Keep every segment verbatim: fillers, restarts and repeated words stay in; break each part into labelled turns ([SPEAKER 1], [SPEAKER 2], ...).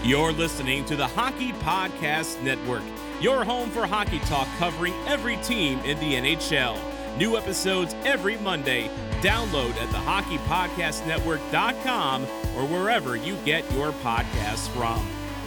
[SPEAKER 1] You're listening to the Hockey Podcast Network, your home for hockey talk covering every team in the N H L. New episodes every Monday. Download at the hockey podcast network dot com or wherever you get your podcasts from.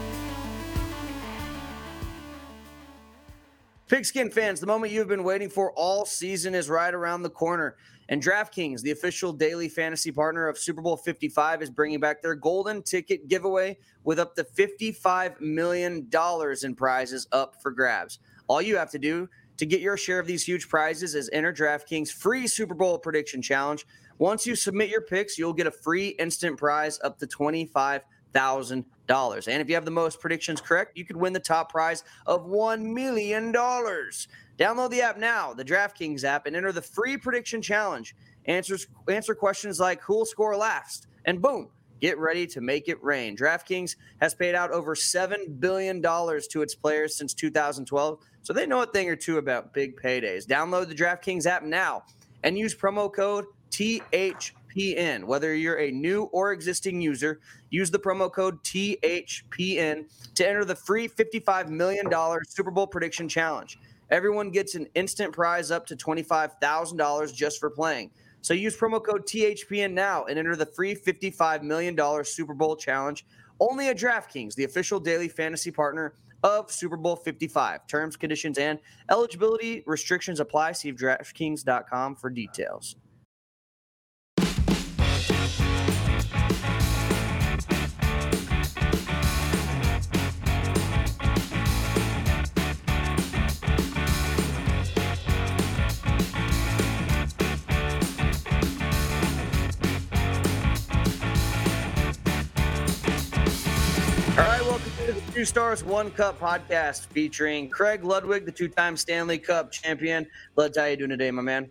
[SPEAKER 2] Pigskin fans, the moment you've been waiting for all season is right around the corner. And DraftKings, the official daily fantasy partner of Super Bowl fifty-five, is bringing back their golden ticket giveaway with up to fifty-five million dollars in prizes up for grabs. All you have to do to get your share of these huge prizes is enter DraftKings' free Super Bowl prediction challenge. Once you submit your picks, you'll get a free instant prize up to twenty-five thousand dollars. And if you have the most predictions correct, you could win the top prize of one million dollars. Download the app now, the DraftKings app, and enter the free prediction challenge. Answers, answer questions like who will score last, and boom, get ready to make it rain. DraftKings has paid out over seven billion dollars to its players since two thousand twelve, so they know a thing or two about big paydays. Download the DraftKings app now and use promo code T H P N. Whether you're a new or existing user, use the promo code T H P N to enter the free fifty-five million dollars Super Bowl prediction challenge. Everyone gets an instant prize up to twenty-five thousand dollars just for playing. So use promo code T H P N now and enter the free fifty-five million dollars Super Bowl challenge only at DraftKings, the official daily fantasy partner of Super Bowl fifty-five. Terms, conditions, and eligibility restrictions apply. See DraftKings dot com for details. Two Stars, One Cup podcast featuring Craig Ludwig, the two-time Stanley Cup champion. Luds, how you doing today, my man?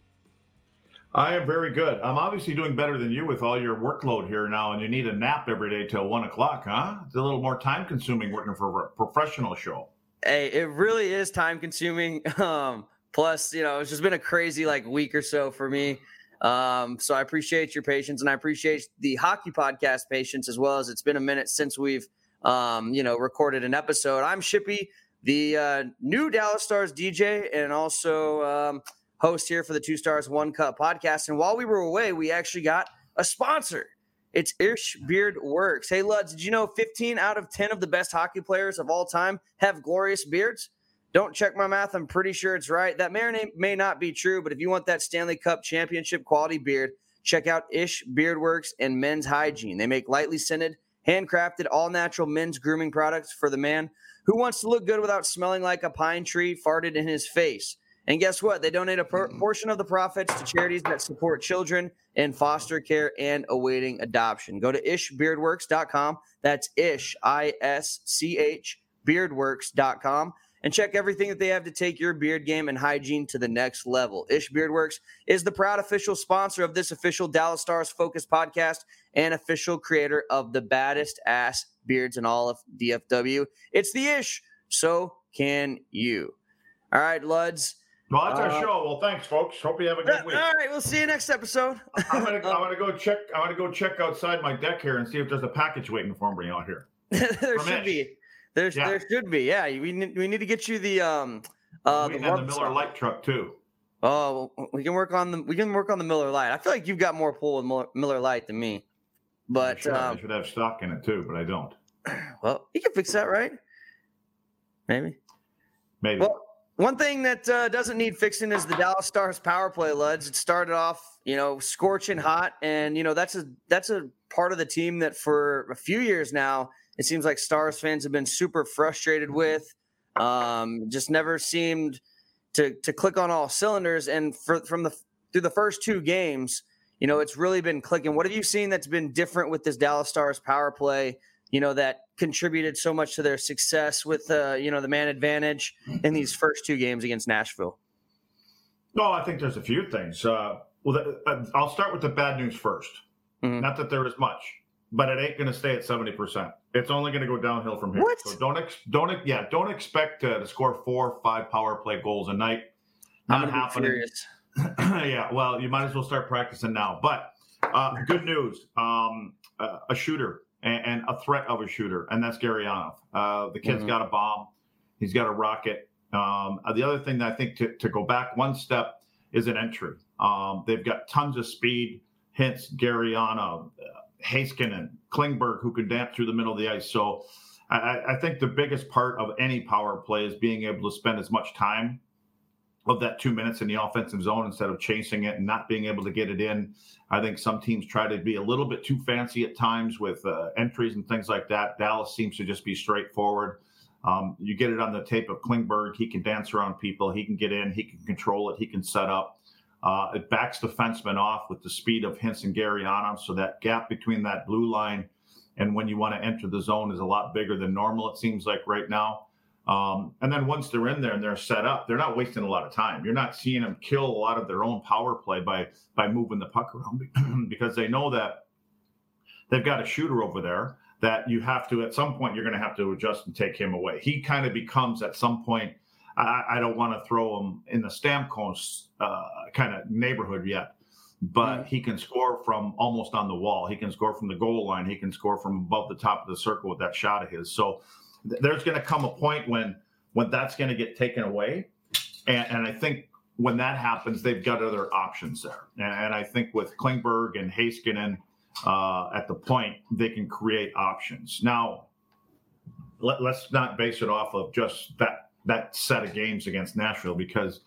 [SPEAKER 3] I am very good. I'm obviously doing better than you with all your workload here now, and you need a nap every day till one o'clock, huh? It's a little more time-consuming working for a professional show.
[SPEAKER 2] Hey, it really is time-consuming. Um, plus, you know, it's just been a crazy, like, week or so for me. Um, so I appreciate your patience, and I appreciate the Hockey Podcast patience as well, as it's been a minute since we've Um, you know, recorded an episode. I'm Shippy, the uh, new Dallas Stars D J, and also um, host here for the Two Stars One Cup podcast. And while we were away, we actually got a sponsor. It's Ish Beard Works. Hey, Luds, did you know fifteen out of ten of the best hockey players of all time have glorious beards? Don't check my math. I'm pretty sure it's right. That may or may not be true, but if you want that Stanley Cup championship quality beard, check out Ish Beard Works and Men's Hygiene. They make lightly scented, handcrafted, all-natural men's grooming products for the man who wants to look good without smelling like a pine tree farted in his face. And guess what? They donate a per- portion of the profits to charities that support children in foster care and awaiting adoption. Go to ish beard works dot com. That's Ish, I S C H, beardworks dot com. And check everything that they have to take your beard game and hygiene to the next level. Ish Beardworks is the proud official sponsor of this official Dallas Stars Focus podcast and official creator of the baddest ass beards in all of D F W. It's the Ish. So can you. All right, Luds.
[SPEAKER 3] Well, that's our
[SPEAKER 2] uh,
[SPEAKER 3] show. Well, thanks, folks. Hope you have a good week.
[SPEAKER 2] All right, we'll see you next episode.
[SPEAKER 3] I'm gonna, I'm gonna go check. I'm gonna go check outside my deck here and see if there's a package waiting for me out here.
[SPEAKER 2] there
[SPEAKER 3] From
[SPEAKER 2] should
[SPEAKER 3] Ish.
[SPEAKER 2] be. There,
[SPEAKER 3] Yeah.
[SPEAKER 2] there should be. Yeah, we need, we need to get you the um uh
[SPEAKER 3] We
[SPEAKER 2] the,
[SPEAKER 3] and the
[SPEAKER 2] warp
[SPEAKER 3] Miller
[SPEAKER 2] stuff.
[SPEAKER 3] Light truck too.
[SPEAKER 2] Oh, we can work on the we can work on the Miller Lite. I feel like you've got more pull with Miller, Miller Lite than me. But
[SPEAKER 3] I should,
[SPEAKER 2] um,
[SPEAKER 3] I should have stock in it too, but I don't.
[SPEAKER 2] well, you can fix that, right? Maybe.
[SPEAKER 3] Maybe.
[SPEAKER 2] Well, one thing that uh, doesn't need fixing is the Dallas Stars power play, Luds. It started off, you know, scorching hot, and you know that's a that's a part of the team that for a few years now it seems like Stars fans have been super frustrated with. Um, just never seemed to to click on all cylinders, and for, from the through the first two games, you know, it's really been clicking. What have you seen that's been different with this Dallas Stars power play? You know, that contributed so much to their success with, uh, you know, the man advantage in these first two games against Nashville?
[SPEAKER 3] No, I think there's a few things. Uh, well, the, uh, I'll start with the bad news first. Mm-hmm. Not that there is much, but it ain't going to stay at seventy percent. It's only going to go downhill from here.
[SPEAKER 2] What?
[SPEAKER 3] So don't ex- don't yeah don't expect uh, to score four, five power play goals a night. Not happening. Yeah, well, you might as well start practicing now. But uh, good news: um, uh, a shooter and, and a threat of a shooter, and that's Gurianov. Uh, the kid's mm-hmm. got a bomb. He's got a rocket. Um, the other thing that I think to, to go back one step is an entry. Um, they've got tons of speed. Hintz, Gurianov, uh, Heiskanen, Klingberg, who can dance through the middle of the ice. So I, I think the biggest part of any power play is being able to spend as much time of that two minutes in the offensive zone instead of chasing it and not being able to get it in. I think some teams try to be a little bit too fancy at times with uh, entries and things like that. Dallas seems to just be straightforward. Um, you get it on the tape of Klingberg. He can dance around people. He can get in. He can control it. He can set up. Uh, it backs defensemen off with the speed of Hintz and Gurianov. So that gap between that blue line and when you want to enter the zone is a lot bigger than normal, it seems like right now. Um, and then once they're in there and they're set up, they're not wasting a lot of time. You're not seeing them kill a lot of their own power play by by moving the puck around because they know that they've got a shooter over there that you have to, at some point, you're going to have to adjust and take him away. He kind of becomes at some point, I, I don't want to throw him in the Stamkos uh, kind of neighborhood yet, but mm-hmm. he can score from almost on the wall. He can score from the goal line. He can score from above the top of the circle with that shot of his. So there's going to come a point when when that's going to get taken away. And, and I think when that happens, they've got other options there. And, and I think with Klingberg and Heiskanen uh, at the point, they can create options. Now, let, let's not base it off of just that, that set of games against Nashville, because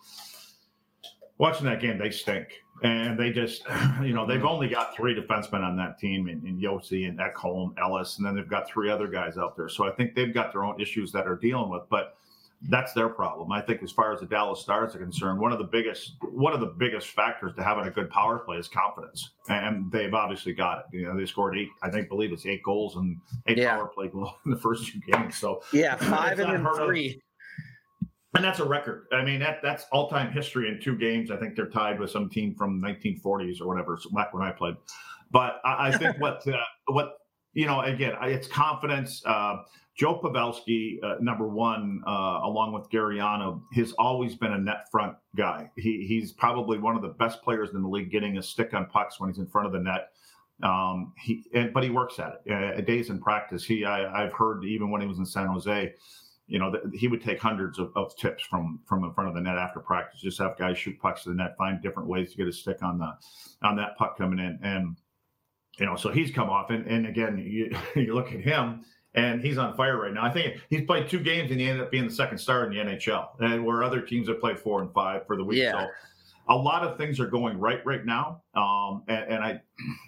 [SPEAKER 3] watching that game, they stink. And they just, you know, they've only got three defensemen on that team in, in Yossi and Ekholm, Ellis, and then they've got three other guys out there. So I think they've got their own issues that are dealing with, but that's their problem. I think as far as the Dallas Stars are concerned, one of the biggest one of the biggest factors to having a good power play is confidence, and they've obviously got it. You know, they scored eight, I think, believe it's eight goals and eight yeah. power play goals in the first two games. So
[SPEAKER 2] yeah, five and then three. Of,
[SPEAKER 3] And that's a record. I mean, that that's all-time history in two games. I think they're tied with some team from nineteen forties or whatever, so back when I played. But I, I think what, uh, what you know, again, it's confidence. Uh, Joe Pavelski, uh, number one, uh, along with Gurianov, has always been a net front guy. He He's probably one of the best players in the league getting a stick on pucks when he's in front of the net. Um, he, and, but he works at it. Uh, days in practice. He, I, I've heard even when he was in San Jose, you know, the, he would take hundreds of, of tips from from in front of the net after practice. Just have guys shoot pucks to the net, find different ways to get a stick on the on that puck coming in, and you know, so he's come off. And, and again, you, you look at him, and he's on fire right now. I think he's played two games, and he ended up being the second star in the N H L, and where other teams have played four and five for the week.
[SPEAKER 2] Yeah.
[SPEAKER 3] So a lot of things are going right right now. Um, and, and I,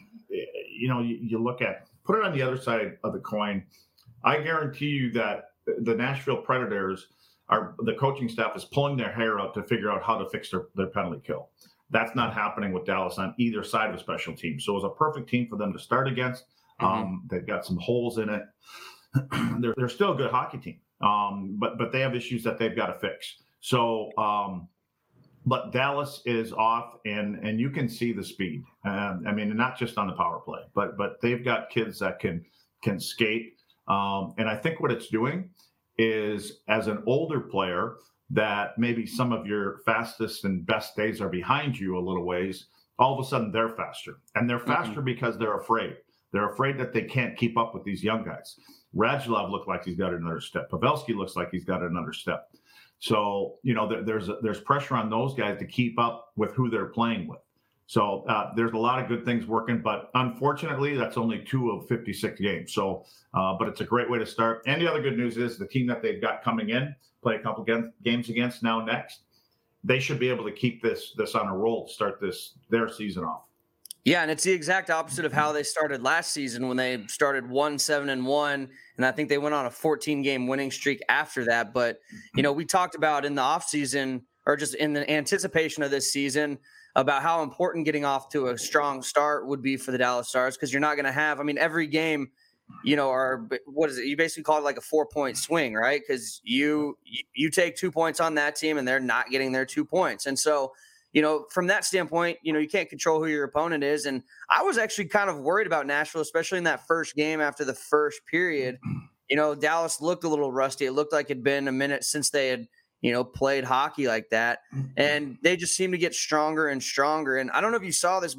[SPEAKER 3] you know, you, you look at put it on the other side of the coin. I guarantee you that the Nashville Predators are the coaching staff is pulling their hair out to figure out how to fix their, their penalty kill. That's not happening with Dallas on either side of a special team. So it was a perfect team for them to start against. Mm-hmm. Um, they've got some holes in it. they're, they're still a good hockey team, um, but but they have issues that they've got to fix. So, um, but Dallas is off, and and you can see the speed. Um, I mean, not just on the power play, but but they've got kids that can can skate. Um, and I think what it's doing is, as an older player, that maybe some of your fastest and best days are behind you a little ways, all of a sudden they're faster. And they're faster mm-hmm. because they're afraid. They're afraid that they can't keep up with these young guys. Radulov looks like he's got another step. Pavelski looks like he's got another step. So, you know, there, there's a, there's pressure on those guys to keep up with who they're playing with. So uh, there's a lot of good things working, but unfortunately, that's only two of fifty-six games. So, uh, but it's a great way to start. And the other good news is the team that they've got coming in, play a couple games against now next, they should be able to keep this this on a roll to start this their season off.
[SPEAKER 2] Yeah, and it's the exact opposite of how they started last season when they started one seven and one, and I think they went on a fourteen game winning streak after that. But you know, we talked about in the offseason, or just in the anticipation of this season, about how important getting off to a strong start would be for the Dallas Stars, because you're not going to have, I mean, every game, you know, or what is it? You basically call it like a four point swing, right? Because you you take two points on that team and they're not getting their two points. And so, you know, from that standpoint, you know, you can't control who your opponent is. And I was actually kind of worried about Nashville, especially in that first game after the first period. You know, Dallas looked a little rusty. It looked like it'd been a minute since they had, you know, played hockey like that. And they just seem to get stronger and stronger. And I don't know if you saw this, but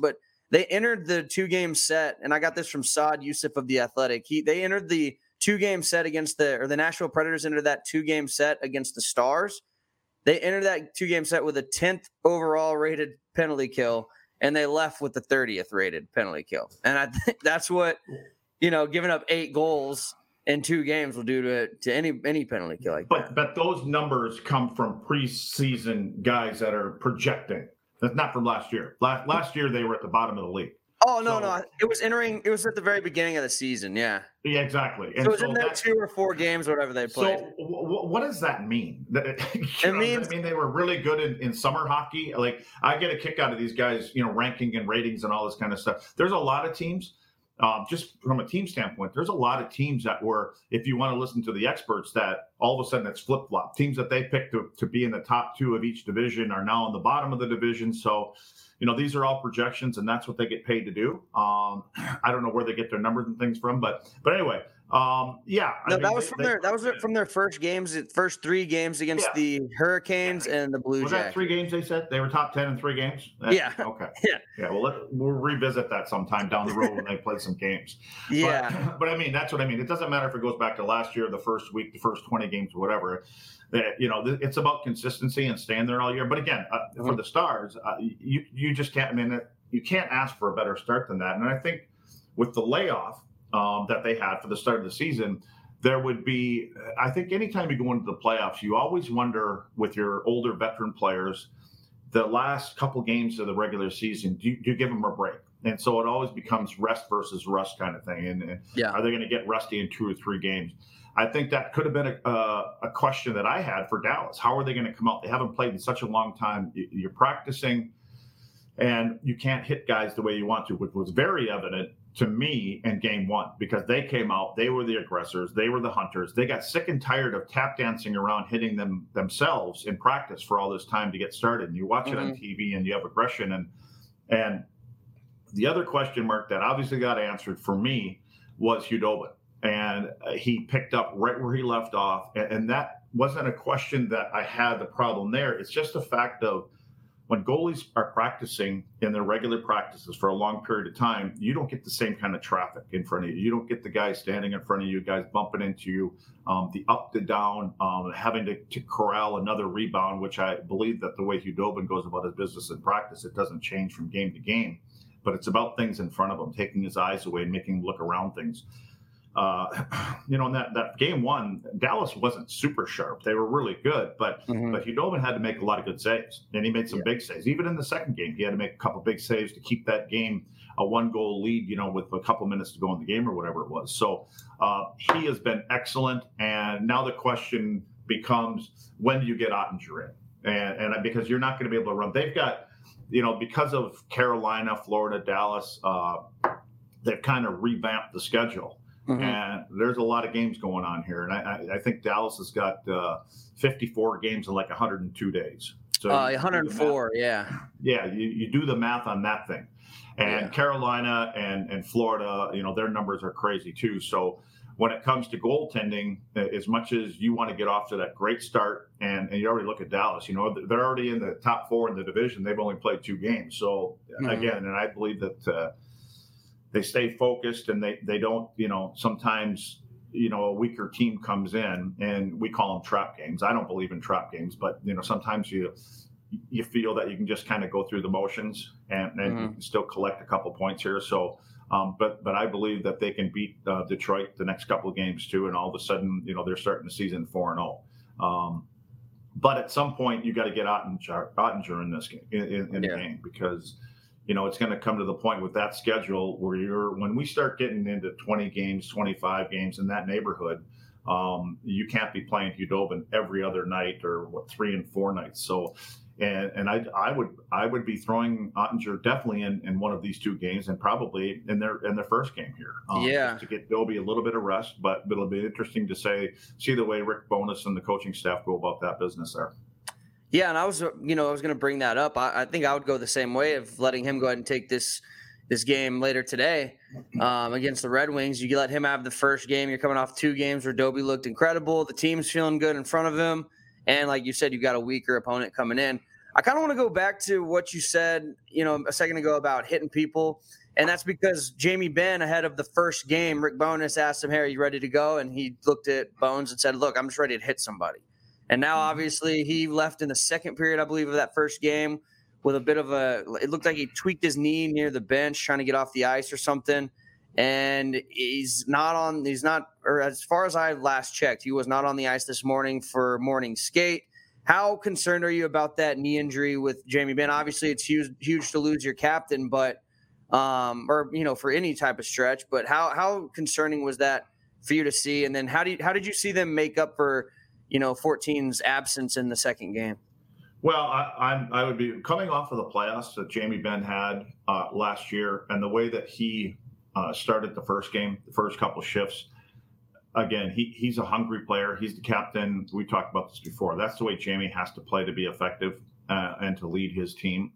[SPEAKER 2] they entered the two-game set, and I got this from Saad Youssef of The Athletic. He They entered the two-game set against the – or the Nashville Predators entered that two-game set against the Stars. They entered that two-game set with a tenth overall rated penalty kill, and they left with the thirtieth rated penalty kill. And I think that's what, you know, giving up eight goals in two games will do to to any any penalty kill like
[SPEAKER 3] but,
[SPEAKER 2] that.
[SPEAKER 3] But those numbers come from preseason guys that are projecting. That's not from last year. Last, last year, they were at the bottom of the league.
[SPEAKER 2] Oh, no,
[SPEAKER 3] so,
[SPEAKER 2] no. It was entering – it was at the very beginning of the season, yeah.
[SPEAKER 3] Yeah, exactly.
[SPEAKER 2] And so it was so in their two or four games or whatever they played.
[SPEAKER 3] So w- what does that mean?
[SPEAKER 2] It
[SPEAKER 3] know,
[SPEAKER 2] means –
[SPEAKER 3] I mean, they were really good in, in summer hockey. Like, I get a kick out of these guys, you know, ranking and ratings and all this kind of stuff. There's a lot of teams, um, just from a team standpoint, there's a lot of teams that were, if you want to listen to the experts, that all of a sudden it's flip-flop. Teams that they picked to, to be in the top two of each division are now on the bottom of the division. So, you know, these are all projections, and that's what they get paid to do. Um, I don't know where they get their numbers and things from, but but anyway, um, yeah.
[SPEAKER 2] No,
[SPEAKER 3] I mean,
[SPEAKER 2] that was
[SPEAKER 3] they,
[SPEAKER 2] from
[SPEAKER 3] they,
[SPEAKER 2] their that was from their first games, first three games against yeah. the Hurricanes yeah. and the Blue
[SPEAKER 3] was
[SPEAKER 2] Jackets.
[SPEAKER 3] That three games they said they were top ten in three games. That's,
[SPEAKER 2] yeah.
[SPEAKER 3] Okay.
[SPEAKER 2] Yeah.
[SPEAKER 3] Yeah. Well, let, we'll revisit that sometime down the road when they play some games.
[SPEAKER 2] Yeah.
[SPEAKER 3] But, but I mean, that's what I mean. It doesn't matter if it goes back to last year, the first week, the first twenty games, or whatever. That, you know, it's about consistency and staying there all year. But again, uh, mm-hmm. for the Stars, uh, you you just can't. I mean, you can't ask for a better start than that. And I think with the layoff um, that they had for the start of the season, there would be. I think anytime you go into the playoffs, you always wonder with your older veteran players, the last couple games of the regular season, do you, do you give them a break? And so it always becomes rest versus rust kind of thing. And, and
[SPEAKER 2] yeah.
[SPEAKER 3] are they going to get rusty in two or three games? I think that could have been a, uh, a question that I had for Dallas. How are they going to come out? They haven't played in such a long time. You're practicing, and you can't hit guys the way you want to, which was very evident to me in game one, because they came out, they were the aggressors, they were the hunters. They got sick and tired of tap dancing around, hitting them themselves in practice for all this time to get started. And you watch mm-hmm. it on T V and you have aggression. And, and the other question mark that obviously got answered for me was Khudobin. And he picked up right where he left off. And that wasn't a question that I had the problem there. It's just a fact of when goalies are practicing in their regular practices for a long period of time, you don't get the same kind of traffic in front of you. You don't get the guys standing in front of you, guys bumping into you, um, the up to down, um, having to, to corral another rebound, which I believe that the way Khudobin goes about his business in practice, it doesn't change from game to game. But it's about things in front of him, taking his eyes away and making him look around things. Uh, you know, in that, that game one, Dallas wasn't super sharp. They were really good, but mm-hmm. but Khudobin had to make a lot of good saves, and he made some yeah. big saves. Even in the second game, he had to make a couple big saves to keep that game a one-goal lead, you know, with a couple minutes to go in the game or whatever it was. So uh, he has been excellent, and now the question becomes, when do you get Oettinger in? And, and because you're not going to be able to run. They've got, you know, because of Carolina, Florida, Dallas, uh, they've kind of revamped the schedule. Mm-hmm. And there's a lot of games going on here. And I, I think Dallas has got uh, fifty-four games in like one hundred two days. So
[SPEAKER 2] uh, one hundred four, yeah.
[SPEAKER 3] Yeah, you, you do the math on that thing. And yeah. Carolina and, and Florida, you know, their numbers are crazy too. So when it comes to goaltending, as much as you want to get off to that great start, and, and you already look at Dallas, you know, they're already in the top four in the division. They've only played two games. So, mm-hmm. again, and I believe that uh, – they stay focused, and they, they don't, you know, sometimes, you know, a weaker team comes in, and we call them trap games. I don't believe in trap games, but, you know, sometimes you you feel that you can just kind of go through the motions and, and mm-hmm. you can still collect a couple points here. So, um, but but I believe that they can beat uh, Detroit the next couple of games too, and all of a sudden, you know, they're starting the season four and oh. Um, but at some point, you got to get Oettinger, Oettinger in this game, in, in, in yeah. the game, because – you know, it's going to come to the point with that schedule where you're, when we start getting into twenty games, twenty-five games in that neighborhood, um, you can't be playing Khudobin every other night or what, three and four nights. So, and and I I would I would be throwing Oettinger definitely in, in one of these two games, and probably in their in their first game here. Um,
[SPEAKER 2] yeah.
[SPEAKER 3] To get Dobie a little bit of rest, but, but it'll be interesting to say see the way Rick Bowness and the coaching staff go about that business there.
[SPEAKER 2] Yeah, and I was, you know, I was going to bring that up. I, I think I would go the same way of letting him go ahead and take this this game later today um, against the Red Wings. You let him have the first game. You're coming off two games where Dobie looked incredible. The team's feeling good in front of him. And like you said, you've got a weaker opponent coming in. I kind of want to go back to what you said, you know, a second ago about hitting people. And that's because Jamie Benn, ahead of the first game, Rick Bowness asked him, hey, are you ready to go? And he looked at Bones and said, look, I'm just ready to hit somebody. And now, obviously, he left in the second period, I believe, of that first game with a bit of a – it looked like he tweaked his knee near the bench trying to get off the ice or something. And he's not on – he's not – or as far as I last checked, he was not on the ice this morning for morning skate. How concerned are you about that knee injury with Jamie Benn? Obviously, it's huge, huge to lose your captain, but um, or you know, for any type of stretch. But how how concerning was that for you to see? And then how do you, how did you see them make up for you know fourteen's absence in the second game?
[SPEAKER 3] Well, I I'm, I would be coming off of the playoffs that Jamie Benn had uh, last year, and the way that he uh, started the first game, the first couple shifts. Again, he, he's a hungry player. He's the captain. We talked about this before. That's the way Jamie has to play to be effective uh, and to lead his team.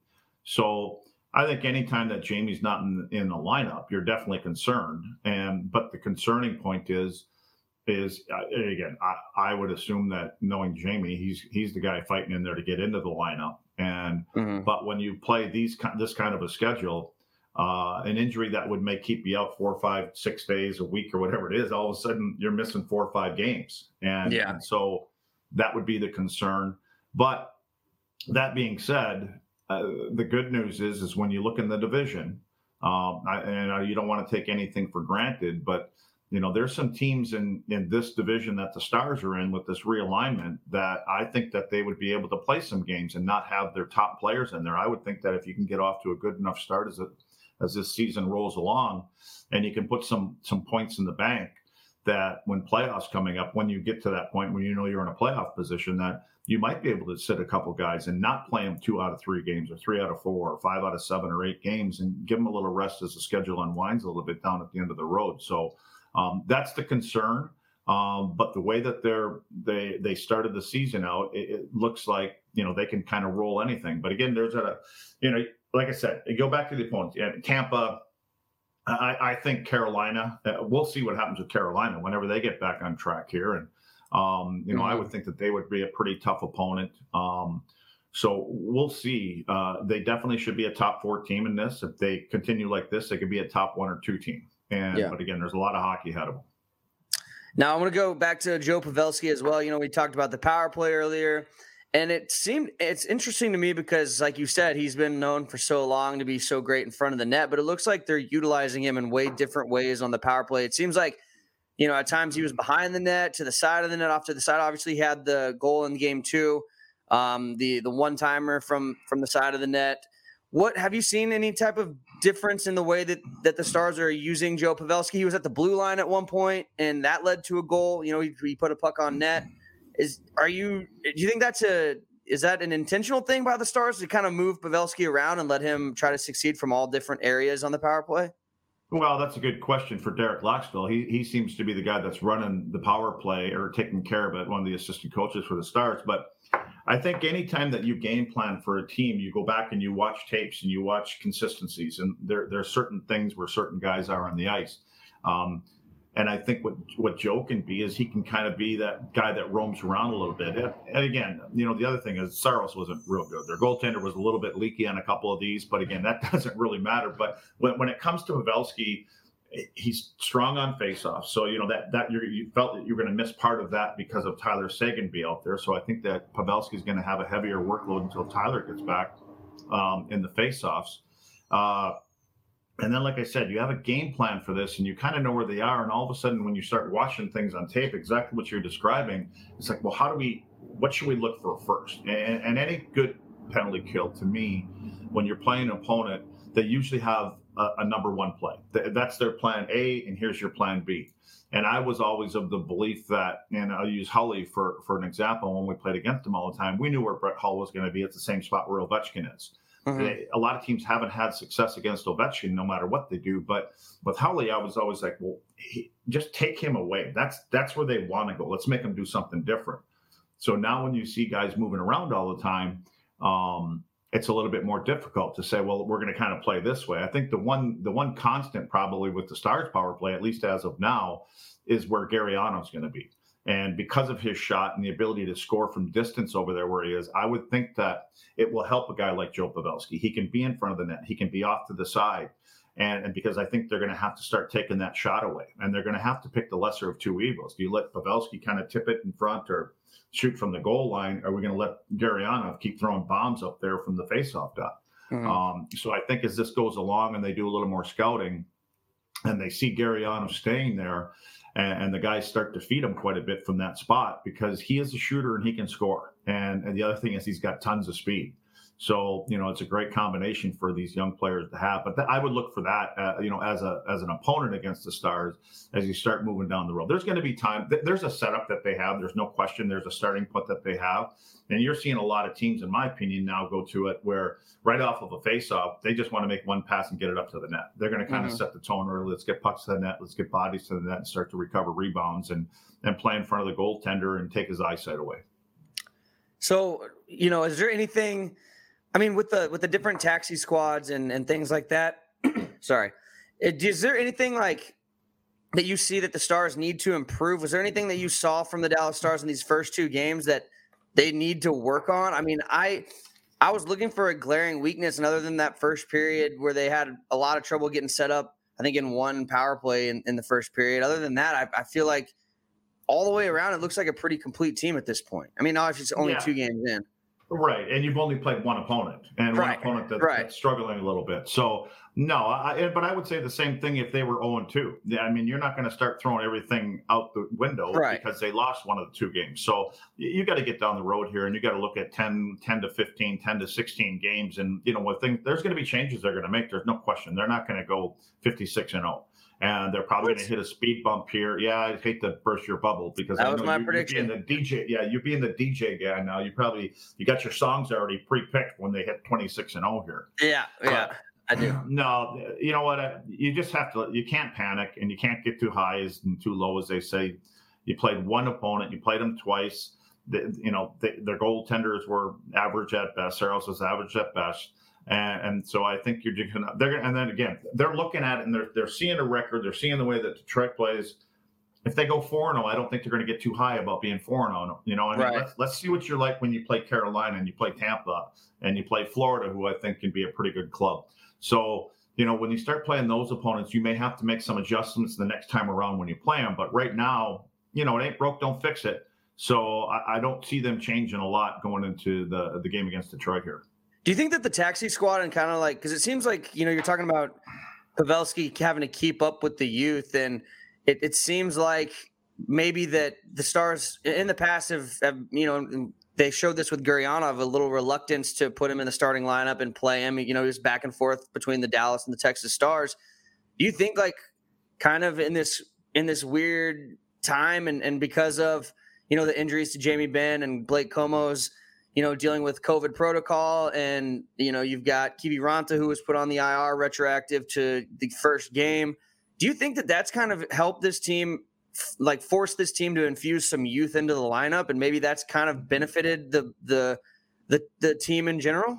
[SPEAKER 3] So I think anytime that Jamie's not in, in the lineup, you're definitely concerned. And but the concerning point is, is uh, again, I, I would assume that knowing Jamie, he's he's the guy fighting in there to get into the lineup. And mm-hmm. but when you play these this kind of a schedule. Uh, an injury that would make keep you out four, five, six days, a week, or whatever it is, all of a sudden you're missing four or five games. And, yeah. and so that would be the concern. But that being said, uh, the good news is, is when you look in the division, um, I, and uh, you don't want to take anything for granted, but, you know, there's some teams in, in this division that the Stars are in with this realignment that I think that they would be able to play some games and not have their top players in there. I would think that if you can get off to a good enough start as a as this season rolls along, and you can put some some points in the bank, that when playoffs coming up, when you get to that point when you know you're in a playoff position, that you might be able to sit a couple guys and not play them two out of three games or three out of four or five out of seven or eight games and give them a little rest as the schedule unwinds a little bit down at the end of the road. So um, that's the concern. Um, but the way that they're they they started the season out, it, it looks like you know they can kind of roll anything. But again, there's a you know. Like I said, go back to the opponents. Yeah, Tampa, I, I think Carolina, uh, we'll see what happens with Carolina whenever they get back on track here. And, um, you know, mm-hmm. I would think that they would be a pretty tough opponent. Um, so we'll see. Uh, they definitely should be a top four team in this. If they continue like this, they could be a top one or two team. And yeah. But again, there's a lot of hockey ahead of them.
[SPEAKER 2] Now, I'm going to go back to Joe Pavelski as well. You know, we talked about the power play earlier. And it seemed it's interesting to me because, like you said, he's been known for so long to be so great in front of the net, but it looks like they're utilizing him in way different ways on the power play. It seems like, you know, at times he was behind the net, to the side of the net, off to the side. Obviously, he had the goal in game two, um, the the one timer from from the side of the net. What have you seen any type of difference in the way that that the Stars are using Joe Pavelski? He was at the blue line at one point, and that led to a goal. You know, he, he put a puck on net. Is are you? Do you think that's a? Is that an intentional thing by the Stars to kind of move Pavelski around and let him try to succeed from all different areas on the power play?
[SPEAKER 3] Well, that's a good question for Derek Laxville. He he seems to be the guy that's running the power play or taking care of it, one of the assistant coaches for the Stars. But I think anytime that you game plan for a team, you go back and you watch tapes and you watch consistencies, and there there are certain things where certain guys are on the ice. Um, And I think what, what Joe can be is he can kind of be that guy that roams around a little bit. And again, you know, the other thing is Saros wasn't real good. Their goaltender was a little bit leaky on a couple of these. But again, that doesn't really matter. But when, when it comes to Pavelski, he's strong on faceoffs. So, you know, that that you're, you felt that you're going to miss part of that because of Tyler Seguin be out there. So I think that Pavelski is going to have a heavier workload until Tyler gets back um, in the faceoffs. Uh And then, like I said, you have a game plan for this and you kind of know where they are. And all of a sudden, when you start watching things on tape, exactly what you're describing, it's like, well, how do we, what should we look for first? And, and any good penalty kill, to me, when you're playing an opponent, they usually have a, a number one play. That's their plan A, and here's your plan B. And I was always of the belief that, and I'll use Hully for, for an example, when we played against him all the time, we knew where Brett Hull was going to be at the same spot where Ovechkin is. Mm-hmm. A lot of teams haven't had success against Ovechkin, no matter what they do. But with Howley, I was always like, well, he, just take him away. That's that's where they want to go. Let's make him do something different. So now when you see guys moving around all the time, um, it's a little bit more difficult to say, well, we're going to kind of play this way. I think the one the one constant probably with the Stars power play, at least as of now, is where Gary Otto's going to be. And because of his shot and the ability to score from distance over there where he is, I would think that it will help a guy like Joe Pavelski. He can be in front of the net. He can be off to the side. And, and because I think they're going to have to start taking that shot away. And they're going to have to pick the lesser of two evils. Do you let Pavelski kind of tip it in front or shoot from the goal line? Or are we going to let Gurianov keep throwing bombs up there from the faceoff dot? Mm-hmm. Um, so I think as this goes along and they do a little more scouting and they see Gurianov staying there, and, and the guys start to feed him quite a bit from that spot because he is a shooter and he can score. And, and the other thing is he's got tons of speed. So, you know, it's a great combination for these young players to have. But th- I would look for that, uh, you know, as a as an opponent against the Stars as you start moving down the road. There's going to be time. Th- there's a setup that they have. There's no question. There's a starting point that they have. And you're seeing a lot of teams, in my opinion, now go to it where right off of a faceoff, they just want to make one pass and get it up to the net. They're going to kind mm-hmm. of set the tone early. Let's get pucks to the net. Let's get bodies to the net and start to recover rebounds and, and play in front of the goaltender and take his eyesight away.
[SPEAKER 2] So, you know, is there anything – I mean, with the with the different taxi squads and, and things like that, sorry, is there anything like that you see that the Stars need to improve? Was there anything that you saw from the Dallas Stars in these first two games that they need to work on? I mean, I I was looking for a glaring weakness, and other than that first period where they had a lot of trouble getting set up, I think in one power play in, in the first period. Other than that, I, I feel like all the way around, it looks like a pretty complete team at this point. I mean, obviously it's only yeah. two games in.
[SPEAKER 3] Right, and you've only played one opponent, and
[SPEAKER 2] right.
[SPEAKER 3] one opponent that,
[SPEAKER 2] right.
[SPEAKER 3] that's struggling a little bit. So, no, I, but I would say the same thing if they were oh and two. I mean, you're not going to start throwing everything out the window
[SPEAKER 2] right.
[SPEAKER 3] because they lost one of the two games. So you, you got to get down the road here, and you got to look at ten, ten to fifteen, ten to sixteen games. And, you know, one thing, there's going to be changes they're going to make. There's no question. They're not going to go fifty-six and oh. And they're probably going to hit a speed bump here. Yeah, I hate to burst your bubble because
[SPEAKER 2] that
[SPEAKER 3] I
[SPEAKER 2] was
[SPEAKER 3] know
[SPEAKER 2] my
[SPEAKER 3] you,
[SPEAKER 2] prediction.
[SPEAKER 3] You being the D J, yeah, you being the D J guy now. You probably you got your songs already pre-picked when they hit twenty-six and oh here.
[SPEAKER 2] Yeah, yeah, but, I do.
[SPEAKER 3] No, you know what? You just have to. You can't panic, and you can't get too high as and too low, as they say. You played one opponent. You played them twice. The, you know, the, their goaltenders were average at best. Saros was average at best. And, and so I think you're just gonna, they're gonna, and then again, they're looking at it and they're they're seeing a record, they're seeing the way that Detroit plays. If they go four and oh, I don't think they're going to get too high about being four and oh. You know, I mean,
[SPEAKER 2] right.
[SPEAKER 3] let's let's see what you're like when you play Carolina and you play Tampa and you play Florida, who I think can be a pretty good club. So, you know, when you start playing those opponents, you may have to make some adjustments the next time around when you play them. But right now, you know, it ain't broke, don't fix it. So I, I don't see them changing a lot going into the the game against Detroit here.
[SPEAKER 2] Do you think that the taxi squad and kind of like, because it seems like, you know, you're talking about Pavelski having to keep up with the youth, and it, it seems like maybe that the Stars in the past have, have, you know, they showed this with Gurianov, a little reluctance to put him in the starting lineup and play him. You know, he was back and forth between the Dallas and the Texas Stars. Do you think like kind of in this in this weird time and, and because of, you know, the injuries to Jamie Benn and Blake Como's, you know, dealing with COVID protocol, and, you know, you've got Kiviranta, who was put on the I R retroactive to the first game. Do you think that that's kind of helped this team, like force this team to infuse some youth into the lineup, and maybe that's kind of benefited the the the, the team in general?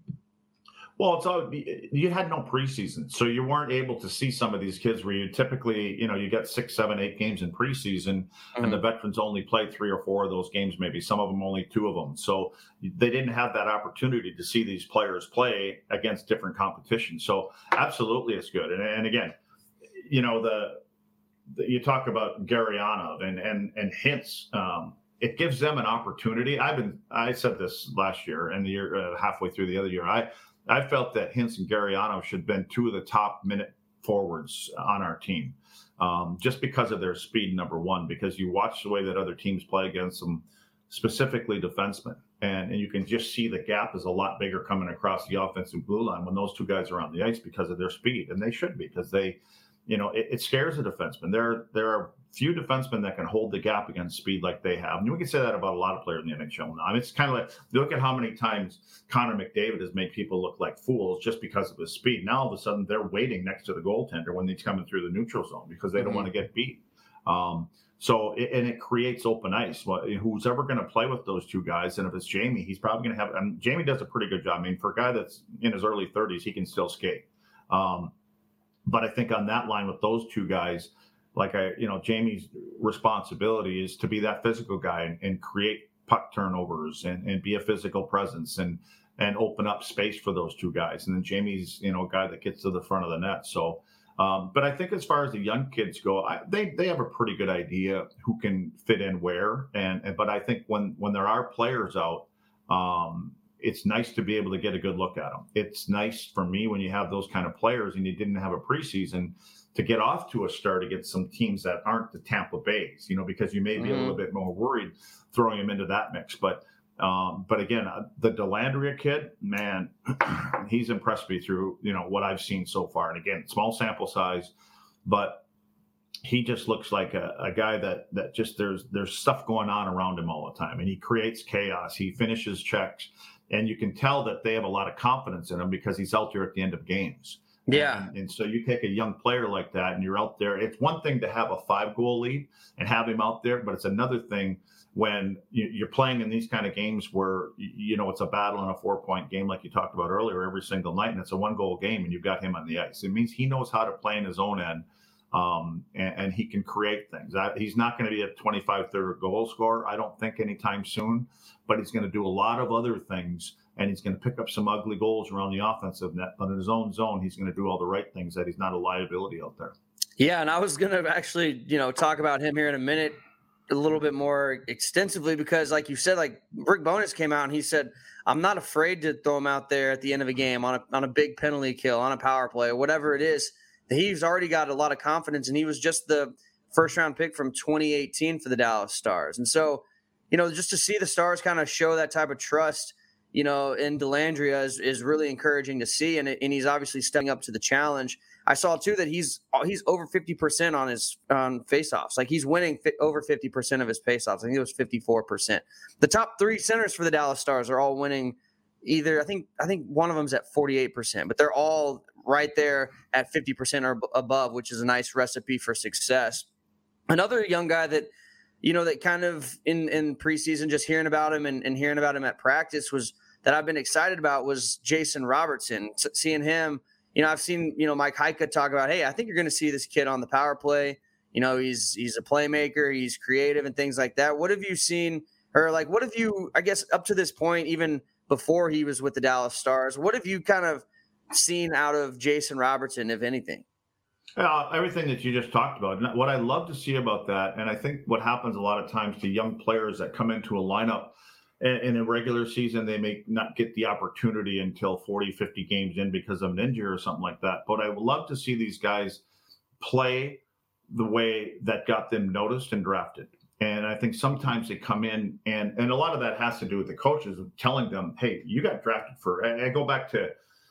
[SPEAKER 3] Well, it's all, you had no preseason, so you weren't able to see some of these kids where you typically, you know, you got six, seven, eight games in preseason, mm-hmm. and the veterans only played three or four of those games, maybe some of them only two of them. So they didn't have that opportunity to see these players play against different competition. So absolutely, it's good. And, and again, you know, the, the you talk about Gurianov and and and Hintz. Um, it gives them an opportunity. I've been, I said this last year and the year uh, halfway through the other year. I. I felt that Hintz and Gurianov should have been two of the top minute forwards on our team, um, just because of their speed, number one, because you watch the way that other teams play against them, specifically defensemen, and, and you can just see the gap is a lot bigger coming across the offensive blue line when those two guys are on the ice because of their speed, and they should be, because they, you know, it, it scares a defenseman. There, there are few defensemen that can hold the gap against speed like they have. And we can say that about a lot of players in the N H L now. I mean, it's kind of like, look at how many times Connor McDavid has made people look like fools just because of his speed. Now, all of a sudden, they're waiting next to the goaltender when he's coming through the neutral zone because they don't mm-hmm. want to get beat. Um, so, it, and it creates open ice. Well, who's ever going to play with those two guys? And if it's Jamie, he's probably going to have, and Jamie does a pretty good job. I mean, for a guy that's in his early thirties, he can still skate. Um, But I think on that line with those two guys, like I, you know, Jamie's responsibility is to be that physical guy and, and create puck turnovers and, and be a physical presence and and open up space for those two guys. And then Jamie's, you know, a guy that gets to the front of the net. So, um, but I think as far as the young kids go, I, they they have a pretty good idea who can fit in where. And, and but I think when when there are players out, um, it's nice to be able to get a good look at them. It's nice for me when you have those kind of players and you didn't have a preseason to get off to a start against some teams that aren't the Tampa Bays, you know, because you may be mm-hmm. a little bit more worried throwing them into that mix. But um, but again, uh, the Dellandrea kid, man, he's impressed me through, you know, what I've seen so far. And again, small sample size, but he just looks like a, a guy that that just there's there's stuff going on around him all the time, and he creates chaos. He finishes checks, and you can tell that they have a lot of confidence in him because he's out there at the end of games.
[SPEAKER 2] Yeah.
[SPEAKER 3] And, and so you take a young player like that and you're out there. It's one thing to have a five goal lead and have him out there, but it's another thing when you, you're playing in these kind of games where, you know, it's a battle in a four point game, like you talked about earlier, every single night. And it's a one goal game and you've got him on the ice. It means he knows how to play in his own end. Um, and, and he can create things. I, he's not going to be a twenty-five, thirty goal scorer, I don't think, anytime soon, but he's going to do a lot of other things. And he's going to pick up some ugly goals around the offensive net. But in his own zone, he's going to do all the right things, that he's not a liability out there.
[SPEAKER 2] Yeah, and I was going to actually, you know, talk about him here in a minute a little bit more extensively because, like you said, like Rick Bowness came out and he said, I'm not afraid to throw him out there at the end of a game on a, on a big penalty kill, on a power play, or whatever it is. He's already got a lot of confidence, and he was just the first-round pick from twenty eighteen for the Dallas Stars. And so, you know, just to see the Stars kind of show that type of trust, you know, in Dellandrea is, is really encouraging to see, and, and he's obviously stepping up to the challenge. I saw too that he's he's over fifty percent on his on faceoffs. Like he's winning fi- over fifty percent of his faceoffs. I think it was fifty-four percent. The top three centers for the Dallas Stars are all winning. Either I think I think one of them's at forty-eight percent, but they're all right there at fifty percent or above, which is a nice recipe for success. Another young guy that, you know, that kind of in, in preseason, just hearing about him and, and hearing about him at practice was that I've been excited about was Jason Robertson. S- seeing him, you know, I've seen, you know, Mike Heika talk about, hey, I think you're going to see this kid on the power play. You know, he's he's a playmaker, he's creative and things like that. What have you seen, or like, what have you, I guess, up to this point, even before he was with the Dallas Stars, what have you kind of seen out of Jason Robertson, if anything?
[SPEAKER 3] Uh, everything that you just talked about. What I love to see about that, and I think what happens a lot of times to young players that come into a lineup in, in a regular season, they may not get the opportunity until forty, fifty games in because of an injury or something like that. But I would love to see these guys play the way that got them noticed and drafted. And I think sometimes they come in, and, and a lot of that has to do with the coaches telling them, hey, you got drafted for, I go back to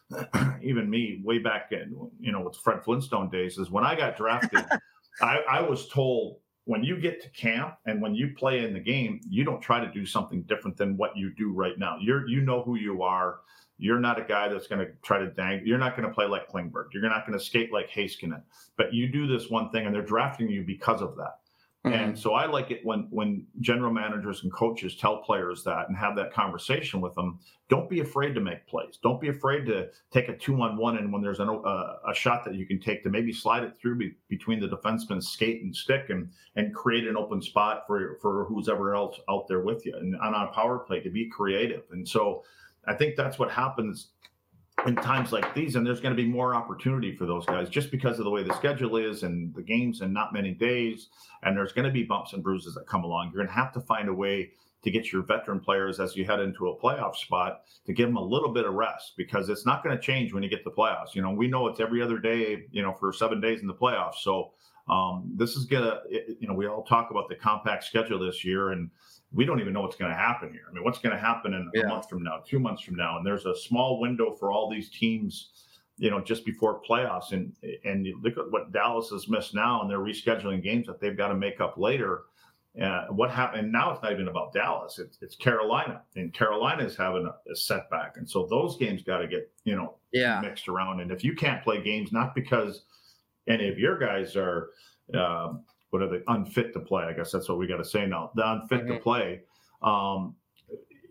[SPEAKER 3] even me way back in, you know, with Fred Flintstone days, is when I got drafted, I, I was told, when you get to camp and when you play in the game, you don't try to do something different than what you do right now. You're, you know who you are. You're not a guy that's going to try to dang. You're not going to play like Klingberg. You're not going to skate like Heiskanen, but you do this one thing and they're drafting you because of that. Mm-hmm. And so I like it when when general managers and coaches tell players that and have that conversation with them. Don't be afraid to make plays. Don't be afraid to take a two-on-one, and when there's an, uh, a shot that you can take, to maybe slide it through be, between the defenseman's skate and stick and and create an open spot for for who's ever else out there with you. And on a power play, to be creative. And so I think that's what happens in times like these, and there's going to be more opportunity for those guys just because of the way the schedule is and the games in not many days. And there's going to be bumps and bruises that come along. You're going to have to find a way to get your veteran players, as you head into a playoff spot, to give them a little bit of rest, because it's not going to change when you get to the playoffs. You know, we know it's every other day, you know, for seven days in the playoffs. So um, this is going to, you know, we all talk about the compact schedule this year, and we don't even know what's going to happen here. I mean, what's going to happen in yeah. a month from now, two months from now? And there's a small window for all these teams, you know, just before playoffs. And and you look at what Dallas has missed now, and they're rescheduling games that they've got to make up later. Uh, what happened now? It's not even about Dallas. It's, it's Carolina, and Carolina is having a, a setback. And so those games got to get, you know,
[SPEAKER 2] yeah.
[SPEAKER 3] mixed around. And if you can't play games, not because any of your guys are, um, what are they, unfit to play? I guess that's what we got to say now. The unfit mm-hmm. to play. Um,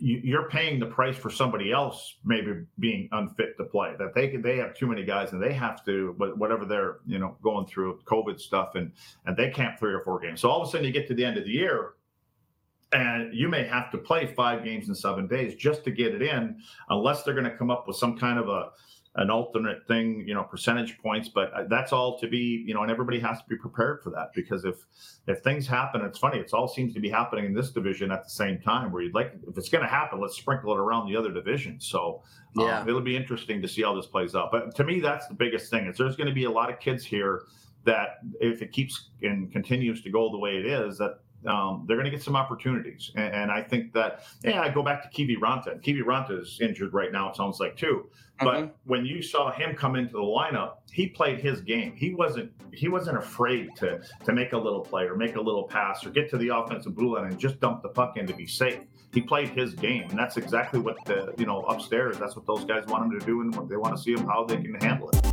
[SPEAKER 3] you're paying the price for somebody else maybe being unfit to play. That they they have too many guys and they have to, but whatever they're you know going through COVID stuff and and they can't three or four games. So all of a sudden you get to the end of the year, and you may have to play five games in seven days just to get it in, unless they're going to come up with some kind of a an alternate thing, you know, percentage points. But that's all to be, you know, and everybody has to be prepared for that, because if if things happen, it's funny, it's all seems to be happening in this division at the same time, where you'd like, if it's going to happen, let's sprinkle it around the other divisions. So yeah. um, it'll be interesting to see how this plays out. But to me, that's the biggest thing, is there's going to be a lot of kids here that if it keeps and continues to go the way it is, that Um, they're going to get some opportunities. And, and I think that, yeah, I go back to Kiwi Ranta. Kiwi Ranta is injured right now, it sounds like, too. Mm-hmm. But when you saw him come into the lineup, he played his game. He wasn't he wasn't afraid to to make a little play or make a little pass or get to the offensive blue line and just dump the puck in to be safe. He played his game, and that's exactly what the, you know, upstairs, that's what those guys want him to do, and what they want to see him, how they can handle it.